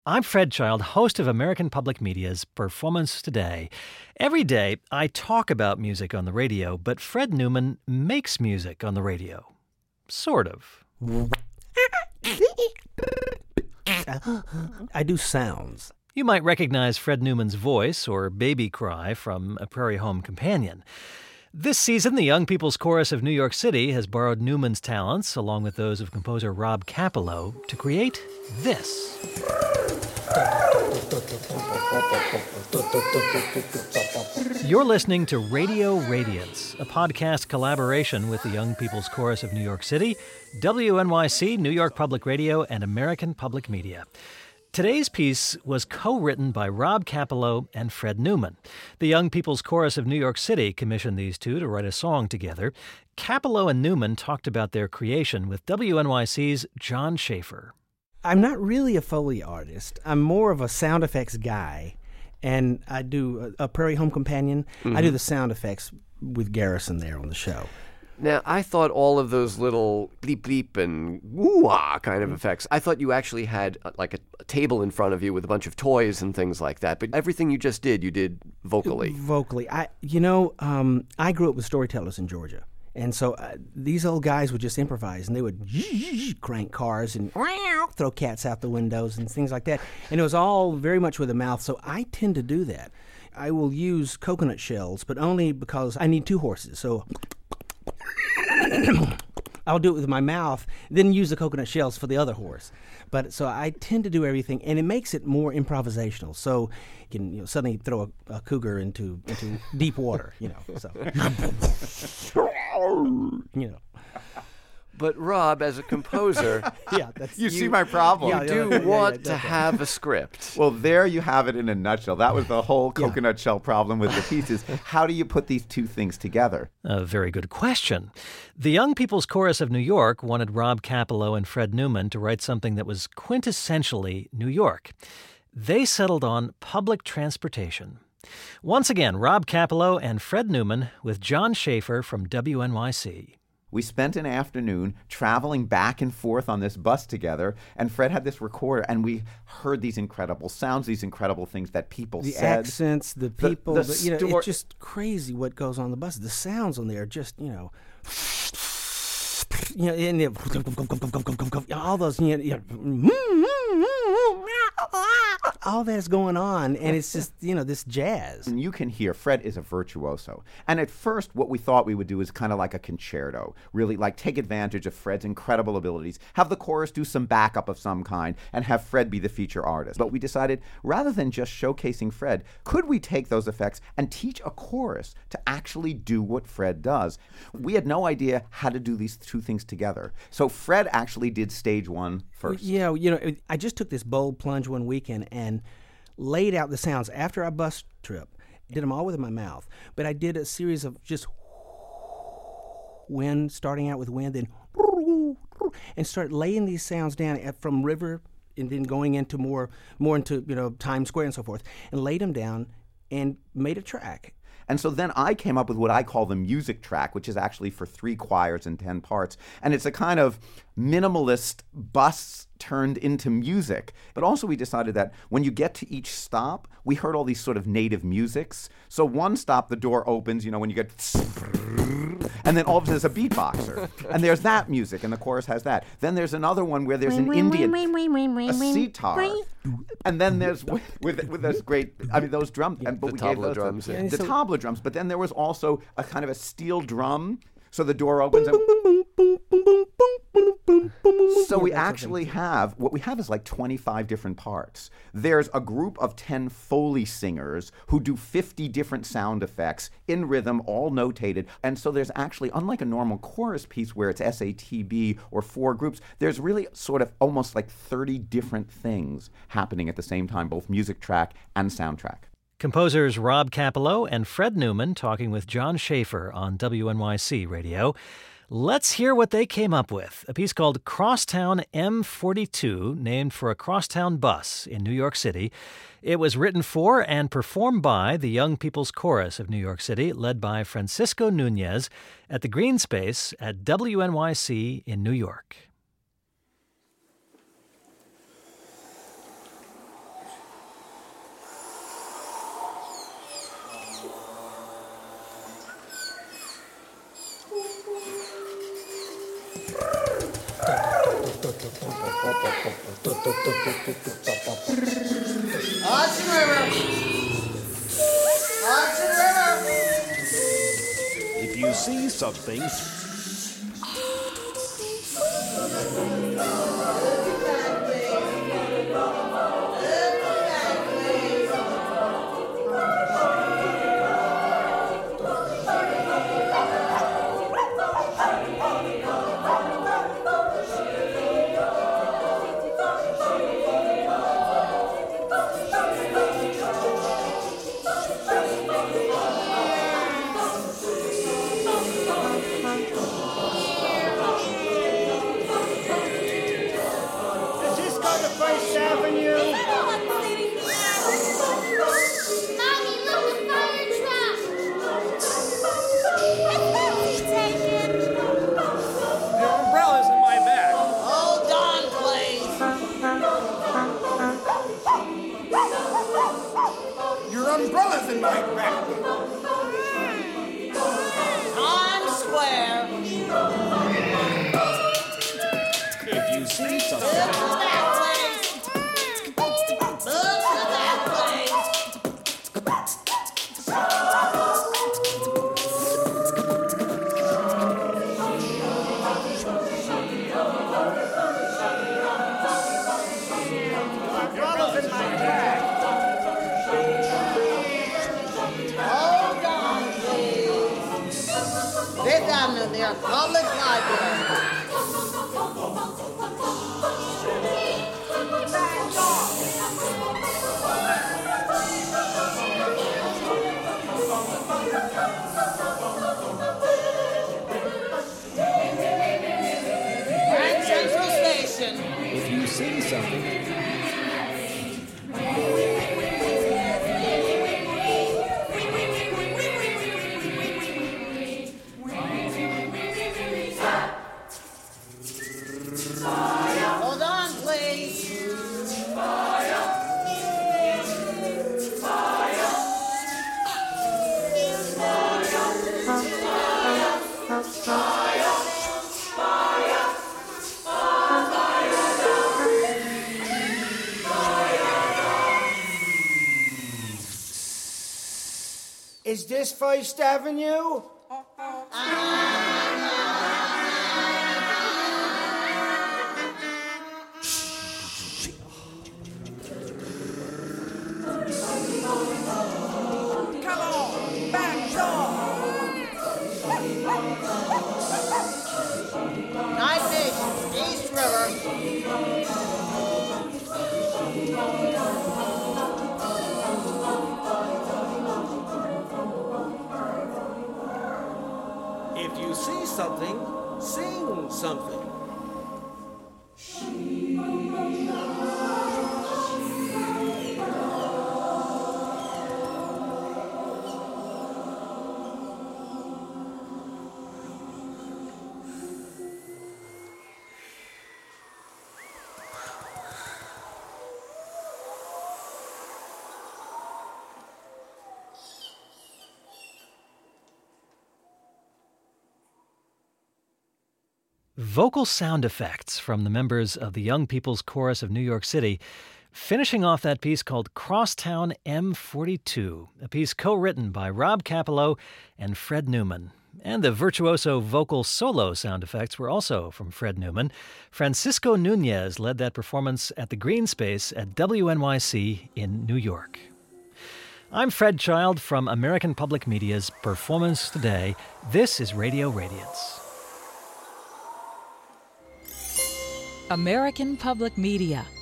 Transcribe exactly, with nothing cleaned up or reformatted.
I'm Fred Child, host of American Public Media's Performance Today. Every day, I talk about music on the radio, but Fred Newman makes music on the radio. Sort of. I do sounds. You might recognize Fred Newman's voice or baby cry from A Prairie Home Companion. This season, the Young People's Chorus of New York City has borrowed Newman's talents, along with those of composer Rob Kappelow, to create this. You're listening to Radio Radiance, a podcast collaboration with the Young People's Chorus of New York City, W N Y C, New York Public Radio, and American Public Media. Today's piece was co-written by Rob Kappelow and Fred Newman. The Young People's Chorus of New York City commissioned these two to write a song together. Kappelow and Newman talked about their creation with W N Y C's John Schaefer. I'm not really a Foley artist. I'm more of a sound effects guy, and I do a, a Prairie Home Companion. Mm-hmm. I do the sound effects with Garrison there on the show. Now, I thought all of those little bleep bleep and woo-ah kind of effects, I thought you actually had uh, like a, a table in front of you with a bunch of toys and things like that. But everything you just did, you did vocally. Vocally. I, you know, um, I grew up with storytellers in Georgia. And so uh, these old guys would just improvise, and they would crank cars and throw cats out the windows and things like that. And it was all very much with the mouth, so I tend to do that. I will use coconut shells, but only because I need two horses. So I'll do it with my mouth, then use the coconut shells for the other horse. But so I tend to do everything, and it makes it more improvisational. So you can, you know, suddenly throw a, a cougar into into deep water, you know. So you know. But Rob, as a composer, yeah, that's, you, you see my problem. You yeah, do yeah, yeah, want yeah, to yeah. have a script. Well, there you have it in a nutshell. That was the whole Yeah. coconut shell problem with the pieces. How do you put these two things together? A very good question. The Young People's Chorus of New York wanted Rob Kappelow and Fred Newman to write something that was quintessentially New York. They settled on public transportation. Once again, Rob Kappelow and Fred Newman with John Schaefer from W N Y C. We spent an afternoon traveling back and forth on this bus together, and Fred had this recorder, and we heard these incredible sounds, these incredible things that people the said. accents, the The- people, the the, you know, stor- it's just crazy what goes on the bus. The sounds on there are just, you know, you know, and it, all those, you know, you know, all that's going on, and it's just, you know, this jazz. And you can hear Fred is a virtuoso. And at first, what we thought we would do is kind of like a concerto, really like take advantage of Fred's incredible abilities, have the chorus do some backup of some kind, and have Fred be the feature artist. But we decided, rather than just showcasing Fred, could we take those effects and teach a chorus to actually do what Fred does? We had no idea how to do these two things together. So Fred actually did stage one first. Yeah, you know, it- I just took this bold plunge one weekend and laid out the sounds after our bus trip. Did them all with my mouth, but I did a series of just wind, starting out with wind, then and start laying these sounds down from river and then going into more, more into, you know, Times Square and so forth, and laid them down and made a track. And so then I came up with what I call the music track, which is actually for three choirs and ten parts. And it's a kind of minimalist bus turned into music. But also we decided that when you get to each stop, we heard all these sort of native musics. So one stop, the door opens, you know, when you get... And then all of a sudden there's a beatboxer. And there's that music, and the chorus has that. Then there's another one where there's an Indian, a sitar. And then there's, with, with, with those great, I mean, those drums. And, but The we gave tabla those to- drums, yeah. The So- tabla drums. But then there was also a kind of a steel drum. So the door opens and... So we actually have, what we have is like twenty-five different parts. There's a group of ten Foley singers who do fifty different sound effects in rhythm, all notated. And so there's actually, unlike a normal chorus piece where it's S A T B or four groups, there's really sort of almost like thirty different things happening at the same time, both music track and soundtrack. Composers Rob Kappelow and Fred Newman talking with John Schaefer on W N Y C Radio. Let's hear what they came up with. A piece called Crosstown M forty-two, named for a crosstown bus in New York City. It was written for and performed by the Young People's Chorus of New York City, led by Francisco Nunez at the Green Space at W N Y C in New York. Hudson River. Hudson River. If you see something, Public library. Grand Central Station. if you see something, Hold on, please. Is this First Avenue? Night Nation, East River. If you see something, sing something. Vocal sound effects from the members of the Young People's Chorus of New York City, finishing off that piece called Crosstown M forty-two, a piece co-written by Rob Capello and Fred Newman. And the virtuoso vocal solo sound effects were also from Fred Newman. Francisco Nunez led that performance at the Green Space at W N Y C in New York. I'm Fred Child from American Public Media's Performance Today. This is Radio Radiance. American Public Media